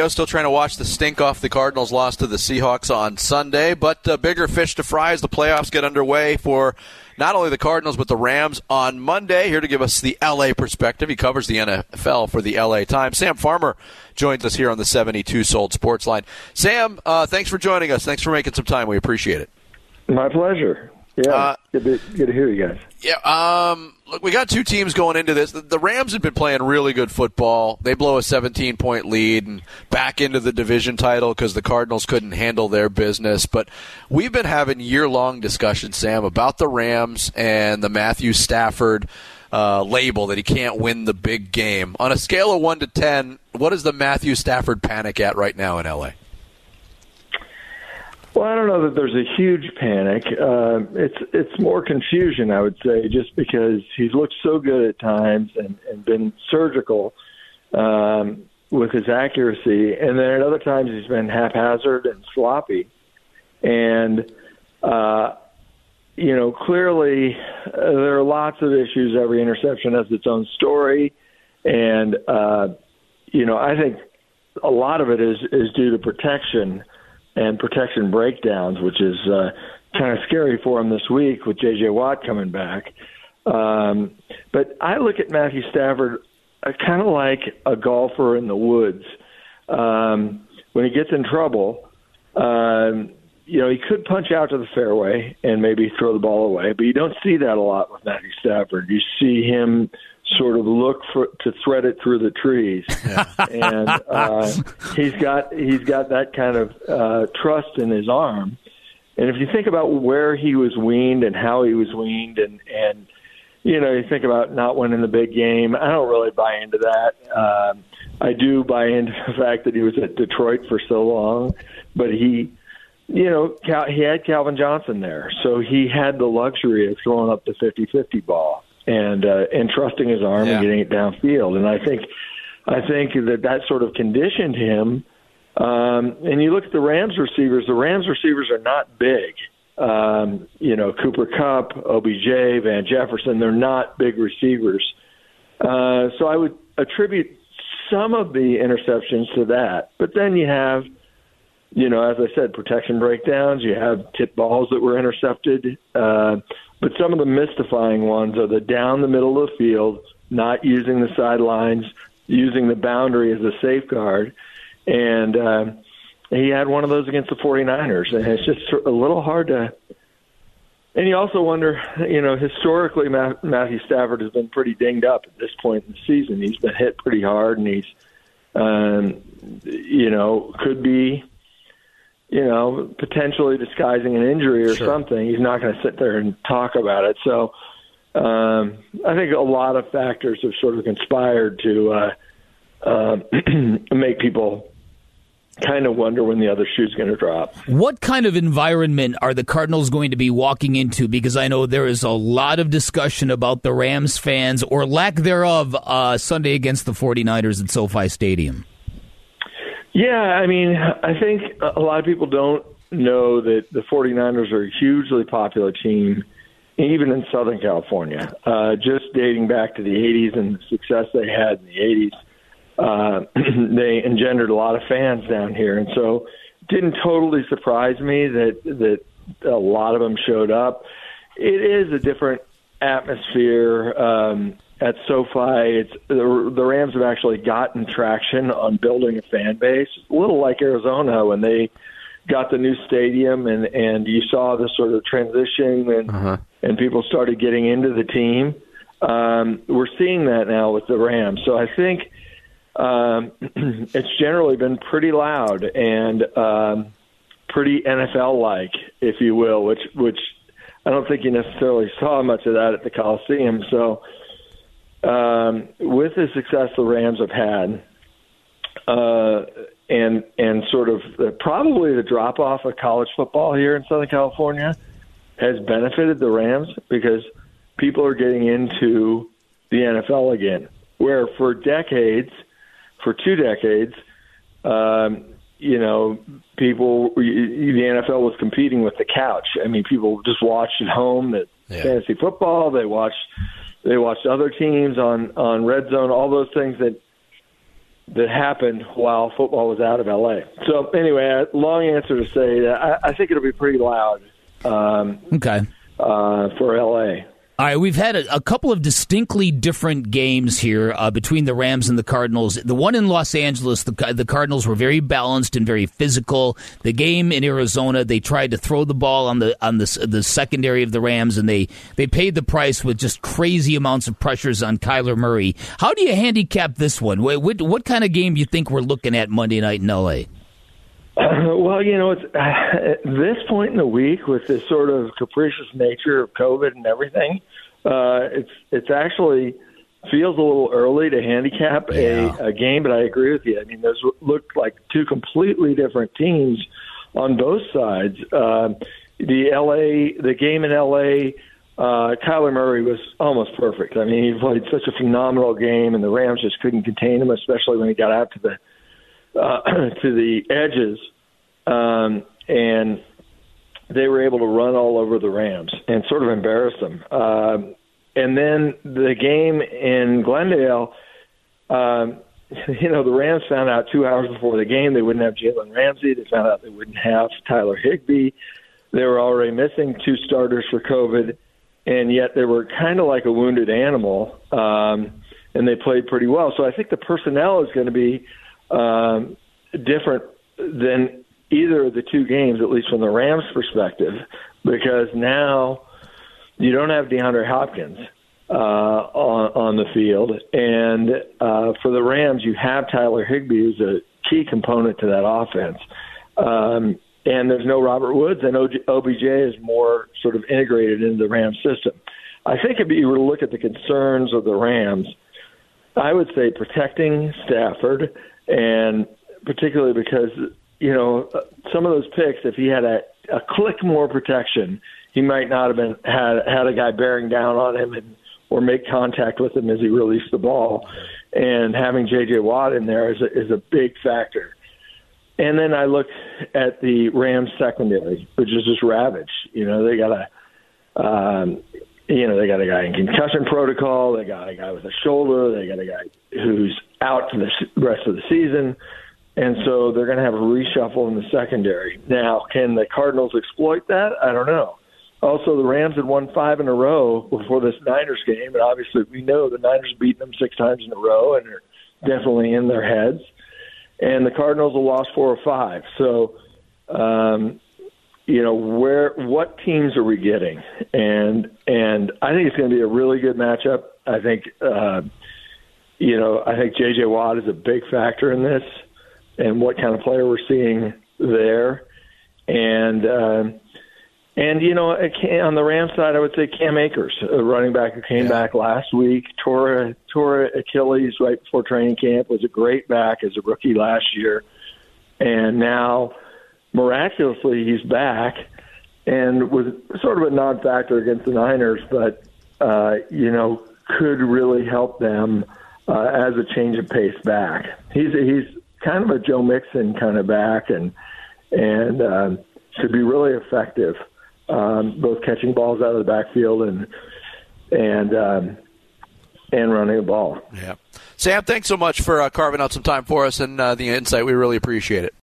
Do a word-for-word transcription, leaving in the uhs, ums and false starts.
Still trying to wash the stink off the Cardinals' loss to the Seahawks on Sunday, but uh, bigger fish to fry as the playoffs get underway for not only the Cardinals but the Rams on Monday. Here to give us the L A perspective, he covers the N F L for the L A Times. Sam Farmer joins us here on the seventy-two Sold Sports Line. Sam, uh, thanks for joining us. Thanks for making some time. We appreciate it. My pleasure. Yeah, uh, good, to, good to hear you guys. Yeah, um, look, we got two teams going into this. The, the Rams have been playing really good football. They blow a seventeen-point lead and back into the division title because the Cardinals couldn't handle their business. But we've been having year-long discussions, Sam, about the Rams and the Matthew Stafford uh, label that he can't win the big game. On a scale of one to ten, what is the Matthew Stafford panic at right now in L A? Well, I don't know that there's a huge panic. Uh, it's it's more confusion, I would say, just because he's looked so good at times and, and been surgical um, with his accuracy, and then at other times he's been haphazard and sloppy. And, uh, you know, clearly uh, there are lots of issues. Every interception has its own story. And, uh, you know, I think a lot of it is, is due to protection and protection breakdowns, which is uh, kind of scary for him this week with J J. Watt coming back. Um, but I look at Matthew Stafford uh, kind of like a golfer in the woods. Um, when he gets in trouble, um, you know, he could punch out to the fairway and maybe throw the ball away, but you don't see that a lot with Matthew Stafford. You see him sort of look for to thread it through the trees, yeah. and uh, he's got he's got that kind of uh, trust in his arm. And if you think about where he was weaned and how he was weaned, and and you know, you think about not winning the big game, I don't really buy into that. Um, I do buy into the fact that he was at Detroit for so long, but he, you know, Cal, he had Calvin Johnson there, so he had the luxury of throwing up the fifty-fifty ball and uh, and trusting his arm yeah. and getting it downfield. And I think I think that that sort of conditioned him. Um, and you look at the Rams receivers. The Rams receivers are not big. Um, you know, Cooper Kupp, O B J, Van Jefferson, they're not big receivers. Uh, so I would attribute some of the interceptions to that. But then you have, you know, as I said, protection breakdowns. You have tip balls that were intercepted. Uh, but some of the mystifying ones are the down the middle of the field, not using the sidelines, using the boundary as a safeguard. And uh, he had one of those against the 49ers. And it's just a little hard to – and you also wonder, you know, historically Matthew Stafford has been pretty dinged up at this point in the season. He's been hit pretty hard, and he's, um, you know, could be – you know, potentially disguising an injury or sure. something. He's not going to sit there and talk about it. So um, I think a lot of factors have sort of conspired to uh, uh, make people kind of wonder when the other shoe's going to drop. What kind of environment are the Cardinals going to be walking into? Because I know there is a lot of discussion about the Rams fans, or lack thereof, uh, Sunday against the 49ers at SoFi Stadium. Yeah, I mean, I think a lot of people don't know that the 49ers are a hugely popular team, even in Southern California. Uh, just dating back to the eighties and the success they had in the eighties, uh, they engendered a lot of fans down here. And so it didn't totally surprise me that, that a lot of them showed up. It is a different atmosphere. Um At SoFi, it's the, the Rams have actually gotten traction on building a fan base, a little like Arizona when they got the new stadium, and, and you saw this sort of transition, and uh-huh. and people started getting into the team. Um, we're seeing that now with the Rams. So I think um, it's generally been pretty loud and um, pretty N F L-like, if you will, which which I don't think you necessarily saw much of that at the Coliseum. So. Um, with the success the Rams have had, uh, and and sort of the, probably the drop off of college football here in Southern California has benefited the Rams because people are getting into the N F L again, where for decades, for two decades, um, you know, people the N F L was competing with the couch. I mean, people just watched at home that yeah. fantasy football. They watched. They watched other teams on, on Red Zone, all those things that that happened while football was out of L A. So anyway, a long answer to say that I, I think it'll be pretty loud um, okay. uh, for L A. All right, we've had a, a couple of distinctly different games here uh, between the Rams and the Cardinals. The one in Los Angeles, the, the Cardinals were very balanced and very physical. The game in Arizona, they tried to throw the ball on the on the, the secondary of the Rams, and they, they paid the price with just crazy amounts of pressures on Kyler Murray. How do you handicap this one? What, what, what kind of game do you think we're looking at Monday night in L A? Uh, well, you know, it's, uh, at this point in the week, with this sort of capricious nature of COVID and everything, uh, it's it's actually feels a little early to handicap yeah. a, a game. But I agree with you. I mean, those look like two completely different teams on both sides. Uh, the L A, the game in L A, uh, Kyler Murray was almost perfect. I mean, he played such a phenomenal game, and the Rams just couldn't contain him, especially when he got out to the Uh, to the edges, um, and they were able to run all over the Rams and sort of embarrass them. Um, and then the game in Glendale, um, you know, the Rams found out two hours before the game they wouldn't have Jalen Ramsey. They found out they wouldn't have Tyler Higbee. They were already missing two starters for COVID, and yet they were kind of like a wounded animal, um, and they played pretty well. So I think the personnel is going to be Um, different than either of the two games, at least from the Rams' perspective, because now you don't have DeAndre Hopkins uh, on, on the field, and uh, for the Rams, you have Tyler Higbee, who's a key component to that offense, um, and there's no Robert Woods, and O B J is more sort of integrated into the Rams system. I think if you were to look at the concerns of the Rams, I would say protecting Stafford. And particularly because, you know, some of those picks, if he had a, a click more protection, he might not have been had had a guy bearing down on him and or make contact with him as he released the ball. And having J J Watt in there is a, is a big factor. And then I look at the Rams secondary, which is just ravaged. You know, they got a, um, you know, they got a guy in concussion protocol. They got a guy with a shoulder. They got a guy who's out for the rest of the season. And so they're going to have a reshuffle in the secondary. Now, can the Cardinals exploit that? I don't know. Also, the Rams had won five in a row before this Niners game. And obviously, we know the Niners beat them six times in a row, and they're definitely in their heads. And the Cardinals have lost four or five. So, um, you know, where what teams are we getting? And and I think it's going to be a really good matchup. I think, uh, you know, I think J J Watt is a big factor in this, and what kind of player we're seeing there. And uh, and you know, on the Rams side, I would say Cam Akers, a running back who came yeah. back last week, tore tore Achilles right before training camp, was a great back as a rookie last year, and now miraculously he's back and was sort of a non-factor against the Niners, but uh, you know, could really help them uh, as a change of pace back. He's he's kind of a Joe Mixon kind of back, and and um, should be really effective, um, both catching balls out of the backfield and and um, and running the ball. Yeah, Sam, thanks so much for uh, carving out some time for us and uh, the insight. We really appreciate it.